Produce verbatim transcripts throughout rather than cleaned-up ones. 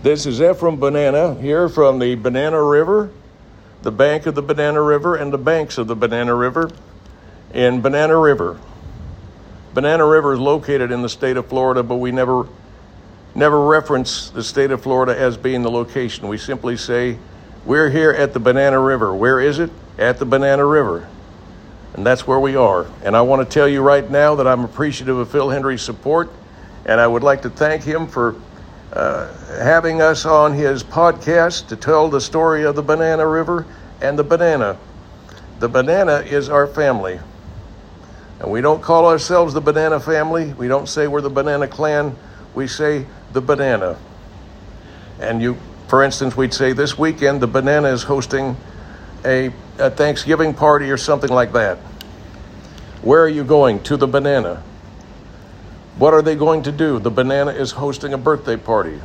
This is Ephraim Banana here from the Banana River, the bank of the Banana River and the banks of the Banana River in Banana River. Banana River is located in the state of Florida, but we never never reference the state of Florida as being the location. We simply say, we're here at the Banana River. Where is it? At the Banana River. And that's where we are. And I want to tell you right now that I'm appreciative of Phil Hendry's support, and I would like to thank him for uh, having us on his podcast to tell the story of the Banana River and the banana. The banana is our family. And we don't call ourselves the Banana Family. We don't say we're the Banana Clan. We say the banana. And you, for instance, we'd say this weekend the banana is hosting a, a Thanksgiving party or something like that. Where are you going? To the banana. What are they going to do? The banana is hosting a birthday party.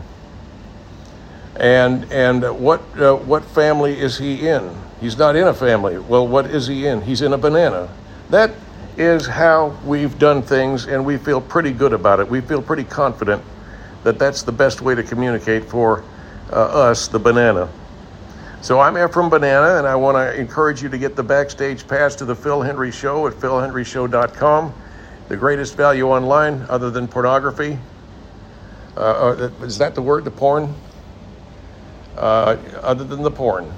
And and what uh, what family is he in? He's not in a family. Well, what is he in? He's in a banana. That is how we've done things, and we feel pretty good about it. We feel pretty confident that that's the best way to communicate for uh, us, the banana. So I'm Ephraim Banana, and I want to encourage you to get the backstage pass to the Phil Hendry Show at phil hendry show dot com. The greatest value online, other than pornography. Uh, is that the word, the porn? Uh, other than the porn.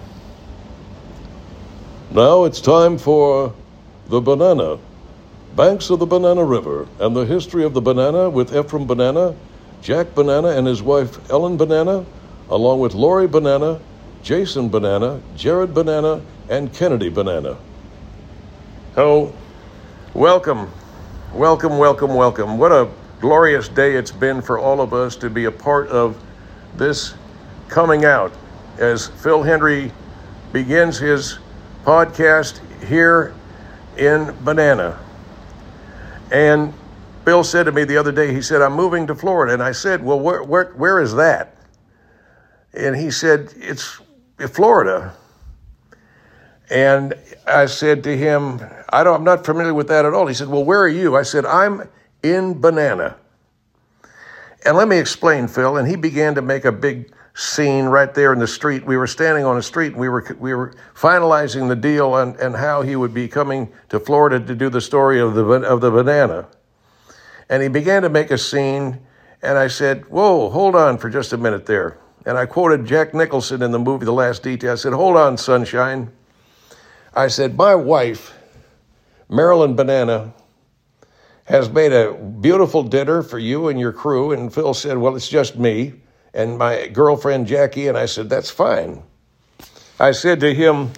Now it's time for The Banana, Banks of the Banana River, and the history of the banana with Ephraim Banana, Jack Banana and his wife Ellen Banana, along with Lori Banana, Jason Banana, Jared Banana, and Kennedy Banana. So, welcome. Welcome, welcome, welcome. What a glorious day it's been for all of us to be a part of this coming out as Phil Hendry begins his podcast here in Banana. And Bill said to me the other day, he said, I'm moving to Florida. And I said, well, where where, where is that? And he said, it's Florida. And I said to him, I don't, I'm not familiar with that at all. He said, well, where are you? I said, I'm in Banana. And let me explain, Phil. And he began to make a big scene right there in the street. We were standing on a street, and we were we were finalizing the deal and, and how he would be coming to Florida to do the story of the of the banana. And he began to make a scene, and I said, whoa, hold on for just a minute there. And I quoted Jack Nicholson in the movie The Last Detail. I said, hold on, sunshine. I said, my wife, Marilyn Banana, has made a beautiful dinner for you and your crew. And Phil said, well, it's just me and my girlfriend, Jackie. And I said, that's fine. I said to him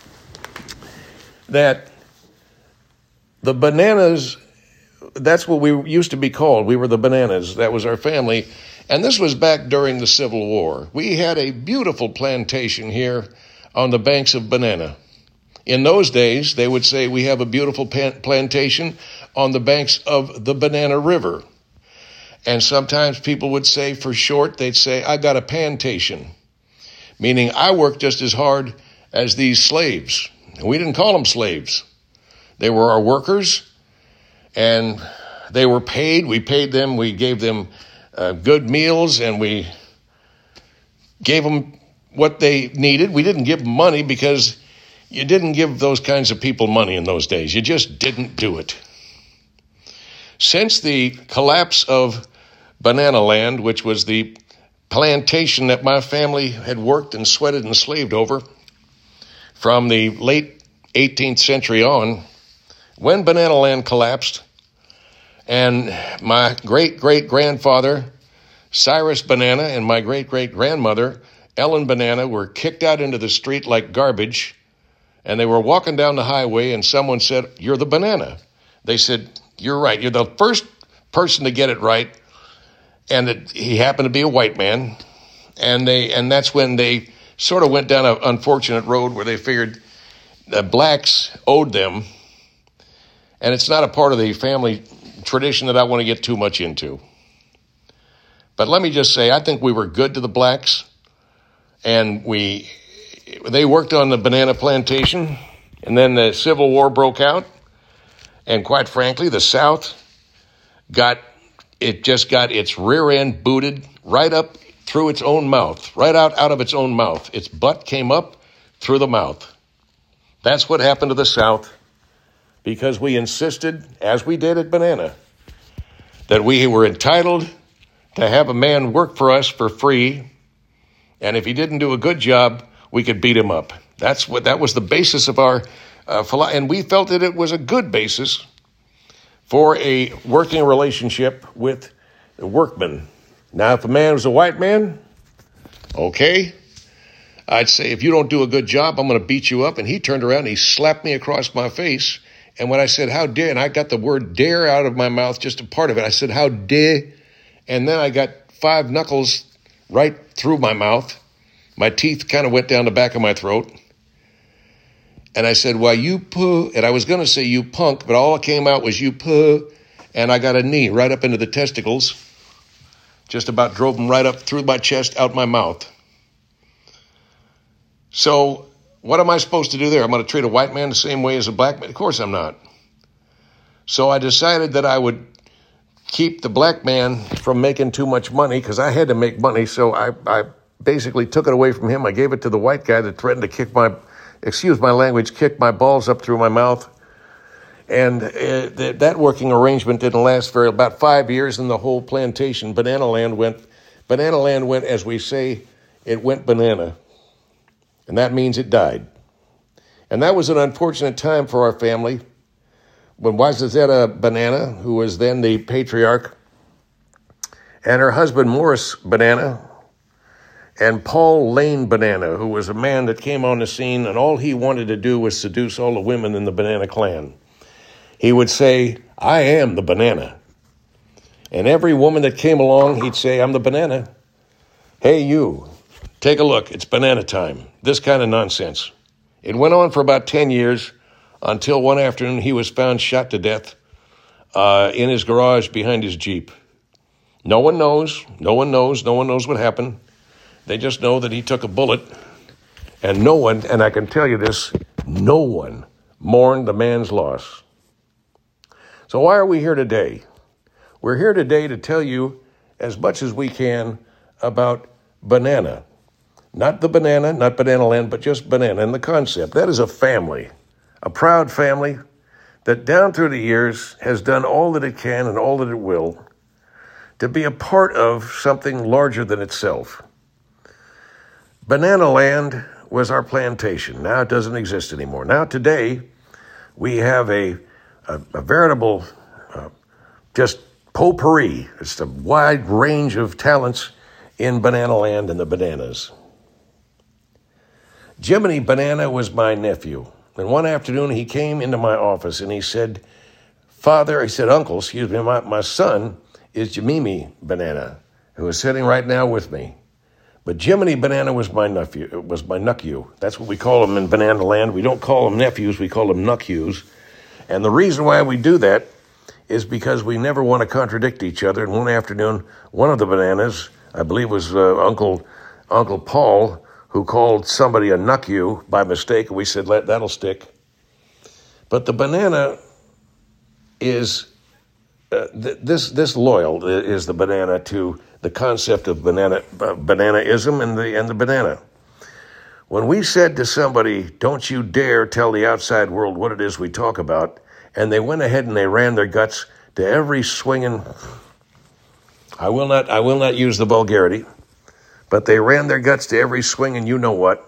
that the bananas, that's what we used to be called. We were the Bananas. That was our family. And this was back during the Civil War. We had a beautiful plantation here on the banks of Banana. In those days, they would say, we have a beautiful plantation on the banks of the Banana River. And sometimes people would say, for short, they'd say, I got a pantation, meaning I worked just as hard as these slaves. And we didn't call them slaves. They were our workers, and they were paid. We paid them. We gave them uh, good meals, and we gave them what they needed. We didn't give them money because you didn't give those kinds of people money in those days. You just didn't do it. Since the collapse of Banana Land, which was the plantation that my family had worked and sweated and slaved over from the late eighteenth century on, when Banana Land collapsed, and my great-great-grandfather, Cyrus Banana, and my great-great-grandmother, Ellen Banana, were kicked out into the street like garbage, and they were walking down the highway, and someone said, you're the banana. They said, you're right. You're the first person to get it right. And it, he happened to be a white man. And they and that's when they sort of went down an unfortunate road where they figured that blacks owed them. And it's not a part of the family tradition that I want to get too much into. But let me just say, I think we were good to the blacks. And we... They worked on the banana plantation, and then the Civil War broke out, and quite frankly, the South got, it just got its rear end booted right up through its own mouth, right out, out of its own mouth. Its butt came up through the mouth. That's what happened to the South because we insisted, as we did at Banana, that we were entitled to have a man work for us for free, and if he didn't do a good job, we could beat him up. That's what that was the basis of our uh, philosophy, and we felt that it was a good basis for a working relationship with the workmen. Now, if a man was a white man, okay, I'd say, if you don't do a good job, I'm going to beat you up. And he turned around and he slapped me across my face. And when I said, how dare, and I got the word dare out of my mouth, just a part of it. I said, how dare, and then I got five knuckles right through my mouth. My teeth kind of went down the back of my throat. And I said, why, you puh, and I was going to say you punk, but all that came out was you puh, and I got a knee right up into the testicles. Just about drove them right up through my chest, out my mouth. So what am I supposed to do there? I'm going to treat a white man the same way as a black man? Of course I'm not. So I decided that I would keep the black man from making too much money because I had to make money. So I, I basically took it away from him. I gave it to the white guy that threatened to kick my, excuse my language, kick my balls up through my mouth. And uh, th- that working arrangement didn't last for about five years, and the whole plantation, Banana Land went, Banana Land went, as we say, it went banana. And that means it died. And that was an unfortunate time for our family when Wazazetta Banana, who was then the patriarch, and her husband Morris Banana, and Paul Lane Banana, who was a man that came on the scene, and all he wanted to do was seduce all the women in the Banana clan. He would say, I am the banana. And every woman that came along, he'd say, I'm the banana. Hey, you, take a look. It's banana time. This kind of nonsense. It went on for about ten years until one afternoon he was found shot to death uh, in his garage behind his Jeep. No one knows. No one knows. No one knows what happened. They just know that he took a bullet. And no one, and I can tell you this, no one mourned the man's loss. So why are we here today? We're here today to tell you as much as we can about Banana. Not the banana, not Banana Land, but just Banana and the concept. That is a family, a proud family that down through the years has done all that it can and all that it will to be a part of something larger than itself. Banana Land was our plantation. Now it doesn't exist anymore. Now today we have a A, a veritable uh, just potpourri. It's a wide range of talents in Banana Land and the Bananas. Jiminy Banana was my nephew. And one afternoon he came into my office and he said, Father, he said, Uncle, excuse me, my, my son is Jimimi Banana, who is sitting right now with me. But Jiminy Banana was my nephew, was my nuckyu. That's what we call them in Banana Land. We don't call them nephews, we call them nuckyus. And the reason why we do that is because we never want to contradict each other. And one afternoon, one of the Bananas, I believe was uh, Uncle Uncle Paul, who called somebody a nuckyu by mistake, and we said, Let, that'll stick. But the banana is, uh, th- this this loyal is the banana to the concept of banana uh, bananaism and the and the banana. When we said to somebody, don't you dare tell the outside world what it is we talk about, and they went ahead and they ran their guts to every swinging, I will not, I will not use the vulgarity, but they ran their guts to every swinging you know what.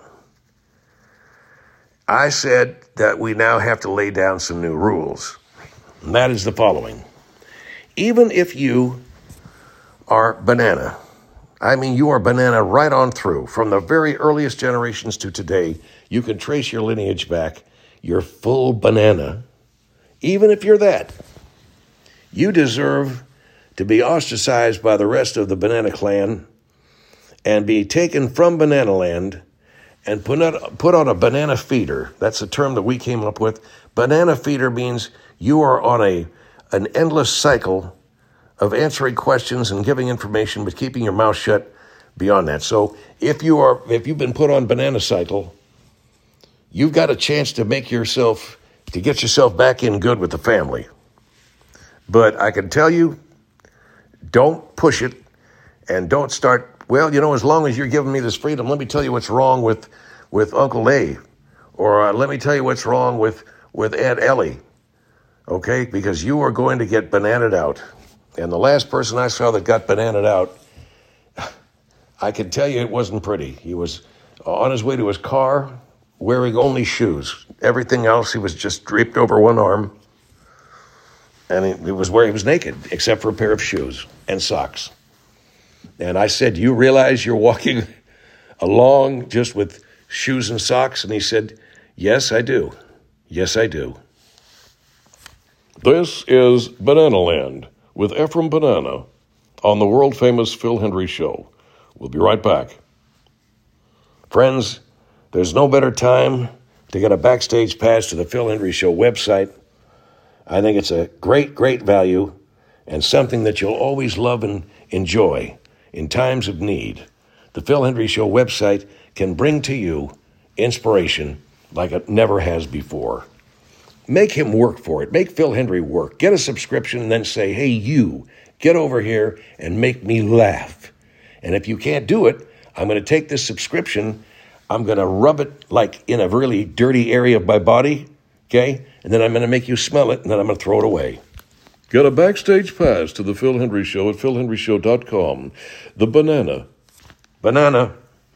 I said that we now have to lay down some new rules. And that is the following. Even if you are banana, I mean, you are banana right on through. From the very earliest generations to today, you can trace your lineage back. You're full banana. Even if you're that, you deserve to be ostracized by the rest of the Banana clan and be taken from Banana Land and put on, put on a banana feeder. That's a term that we came up with. Banana feeder means you are on a an endless cycle of answering questions and giving information, but keeping your mouth shut beyond that. So if you are, if you've been put on banana cycle, you've got a chance to make yourself, to get yourself back in good with the family. But I can tell you, don't push it and don't start Well, you know, as long as you're giving me this freedom, let me tell you what's wrong with, with Uncle A. Or uh, let me tell you what's wrong with, with Aunt Ellie. Okay? Because you are going to get bananaed out. And the last person I saw that got bananaed out, I can tell you it wasn't pretty. He was on his way to his car, wearing only shoes. Everything else, he was just draped over one arm. And he, he was where he was naked, except for a pair of shoes and socks. And I said, you realize you're walking along just with shoes and socks? And he said, yes, I do. Yes, I do. This is Banana Land with Ephraim Banana on the world-famous Phil Hendrie Show. We'll be right back. Friends, there's no better time to get a backstage pass to the Phil Hendrie Show website. I think it's a great, great value and something that you'll always love and enjoy in times of need. The Phil Hendrie Show website can bring to you inspiration like it never has before. Make him work for it. Make Phil Hendrie work. Get a subscription and then say, hey, you, get over here and make me laugh. And if you can't do it, I'm going to take this subscription, I'm going to rub it like in a really dirty area of my body, okay? And then I'm going to make you smell it, and then I'm going to throw it away. Get a backstage pass to the Phil Hendrie Show at phil hendrie show dot com. The Banana. Banana.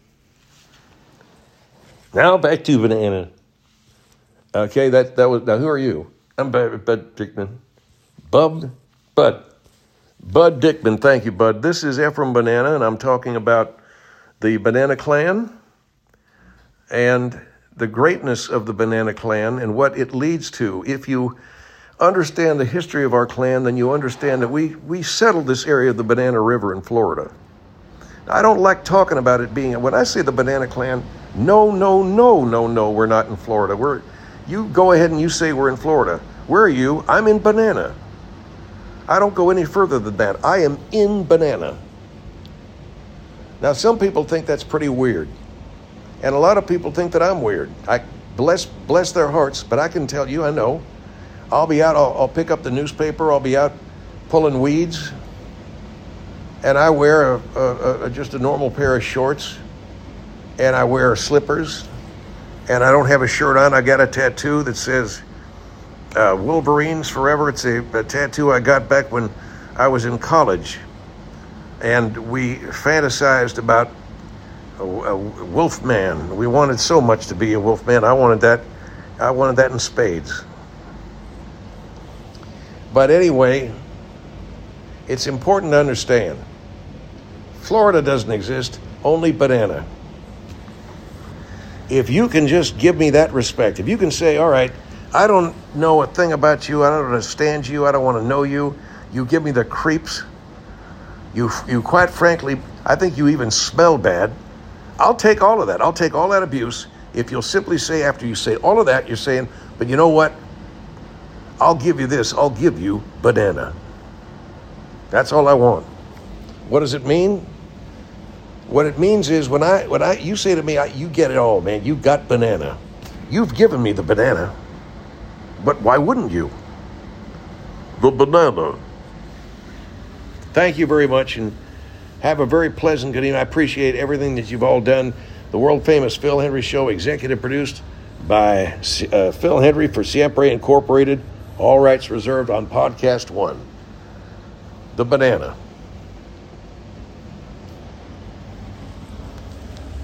Now back to Banana. Okay, that, that was, now who are you? I'm Bud, Bud Dickman. Bub? Bud. Bud Dickman, thank you, Bud. This is Ephraim Banana, and I'm talking about the Banana Clan and the greatness of the Banana Clan and what it leads to. If you understand the history of our clan, then you understand that we, we settled this area of the Banana River in Florida. I don't like talking about it being, when I say the Banana Clan, no, no, no, no, no, we're not in Florida. We're, you go ahead and you say we're in Florida. Where are you? I'm in Banana. I don't go any further than that. I am in Banana. Now, some people think that's pretty weird. And a lot of people think that I'm weird. I bless bless their hearts, but I can tell you, I know. I'll be out, I'll, I'll pick up the newspaper, I'll be out pulling weeds, and I wear a, a, a, just a normal pair of shorts, and I wear slippers, and I don't have a shirt on. I got a tattoo that says uh, Wolverines Forever. It's a, a tattoo I got back when I was in college, and we fantasized about a, a wolf man. We wanted so much to be a wolf man. I wanted that. I wanted that in spades. But anyway, it's important to understand, Florida doesn't exist, only Banana. If you can just give me that respect, if you can say, all right, I don't know a thing about you, I don't understand you, I don't want to know you, you give me the creeps, you, you quite frankly, I think you even smell bad, I'll take all of that. I'll take all that abuse if you'll simply say, after you say all of that, you're saying, but you know what? I'll give you this. I'll give you Banana. That's all I want. What does it mean? What it means is when I, when I, you say to me, I, you get it all, man. You got Banana. You've given me the Banana. But why wouldn't you? The Banana. Thank you very much, and have a very pleasant good evening. I appreciate everything that you've all done. The world-famous Phil Hendrie Show, executive produced by uh, Phil Hendrie for Siempre Incorporated. All rights reserved on Podcast One. The Banana.